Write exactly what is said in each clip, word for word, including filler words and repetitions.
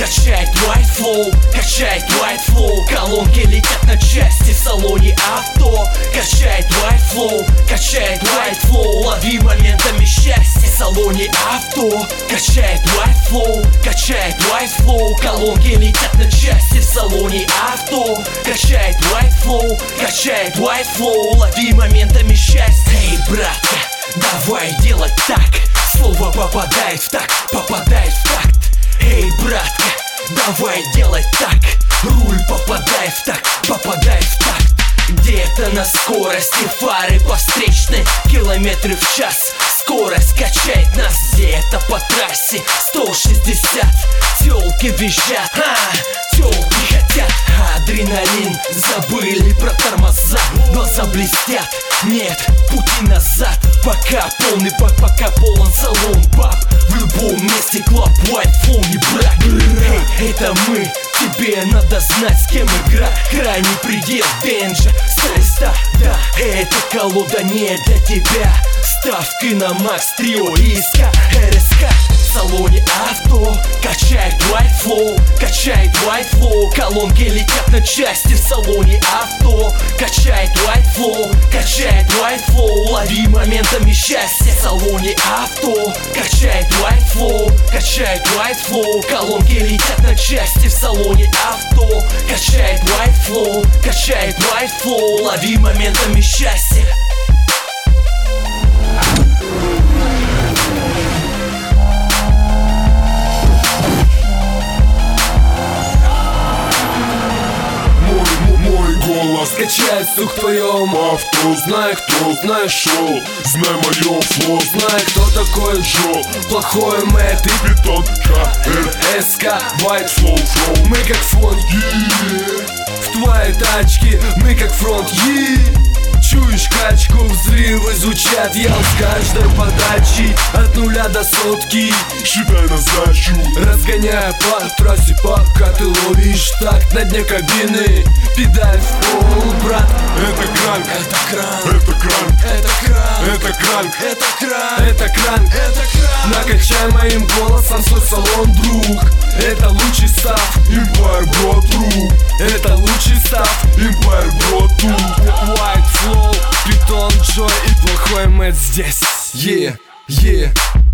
качает white flow, качает white flow. Колонки летят на части в салоне авто. Качает white flow, качает white flow. Лови моментами счастья в салоне авто. Качает white flow, качает white flow. Колонки летят на части в салоне авто. Качает white flow, качает white flow. Лови моментами счастья. Эй, братка, давай делать так. Слово попадает в такт, попадает в такт. Эй, братка, давай делать так. Руль попадает в такт, попадает в такт. Где-то на скорости фары по встречной, километры в час. Скорость качает нас, где-то по трассе сто шестьдесят. Тёлки визжат, а, тёлки хотят. Адреналин, забыли про тормоза. Глаза блестят, нет пути назад. Пока полный бак, пока полон салон баб. В любом месте клаб, white flow, не брак. Эй, это мы, тебе надо знать, с кем играть. Крайний предел, денджер, стресс-ста, да. Эта колода не для тебя. Ставки на Макс, Трио, Иска, РСК. В салоне авто качает white flow, качает white flow. Колонки летят на части в салоне авто. Качает white flow, качает white flow. Лови моментами счастья в салоне авто. Качает white flow, качает white flow. Колонки летят на части в салоне авто. Качает white flow, качает white flow. Лови моментами счастья. Качается в твоем авто. Знай, кто, знай шоу, знай моё флоу. Знай, кто такой Джо, плохой Мэтт и бетон КРСК, white flow flow. Мы как фон, yeah. В твоей тачке мы как фронт, yeah. Чуешь качку, взрывы звучат, я с каждой подачи от нуля до сотки. Считай на сдачу, разгоняя по трассе, пока ты ловишь такт на дне кабины. Педаль в пол, брат. Это кранк, это кран, это кранк, это кран, это кранк, это кран, это кран, это кран. Накачай моим голосом свой салон, друг. Это лучший став, Empire Bro True. это лучший став, Empire Bro True. White flow, Питон, Джой и плохой Мэтт здесь. Yeah, yeah.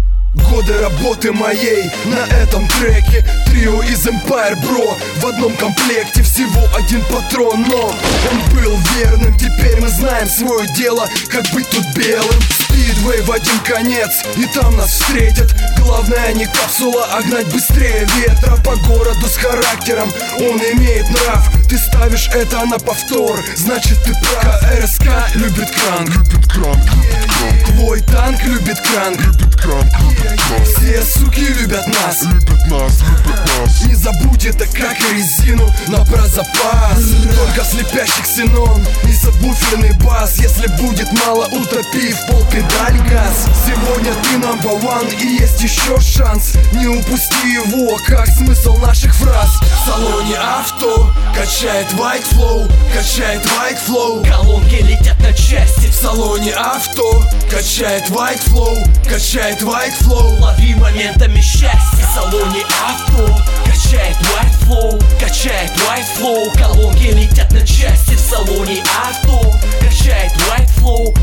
Годы работы моей на этом треке. Трио из Empire Bro в одном комплекте, всего один патрон, но он был верным. Теперь мы знаем свое дело, как быть тут белым. Спидвей в один конец, и там нас встретят. Главное не капсула, а гнать быстрее ветра. По городу с характером, он имеет нрав. Ты ставишь это на повтор, значит ты прав. КРСК любит кранк, Любит кранк, любит кранк, твой танк любит кранк, любит кранк, любит кранк. все суки любят нас, Любит нас, любит нас. не забудь это, как и резину, на про запас. Только слепящий ксенон и сабвуферный бас. Если будет мало, утопи в пол педаль газ. Сегодня ты number one и есть еще шанс. Не упусти его, как смысл наших фраз. В салоне авто качает white flow, качает white flow. Колонки летят на части В салоне авто качает white flow, качает white flow. Лови моментами счастья в салоне авто. Качает white flow, качает white flow. Колонки летят на части в салоне авто. Качает white flow,